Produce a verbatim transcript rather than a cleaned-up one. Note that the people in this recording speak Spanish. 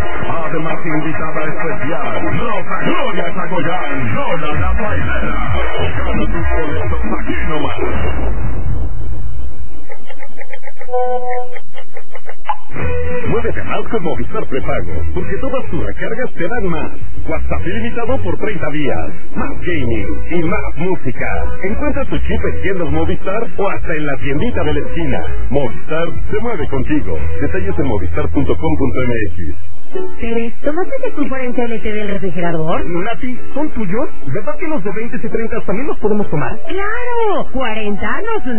Además, invitada especial, Rosa Gloria Zagoyán, Lola la Bailera. Gana tus boletos aquí nomás. Muévete más con Movistar Prepago, porque todas tus recargas te dan más. WhatsApp ilimitado por treinta días, más gaming y más música. Encuentra tu chip en tiendas Movistar o hasta en la tiendita de la esquina. Movistar se mueve contigo. Detalles en movistar punto com punto m x. Pérez, ¿tomaste el pulpo en T L T del refrigerador? Nati, ¿son tuyos? ¿Verdad que los de veinte y treinta también los podemos tomar? ¡Claro! ¡cuarenta años!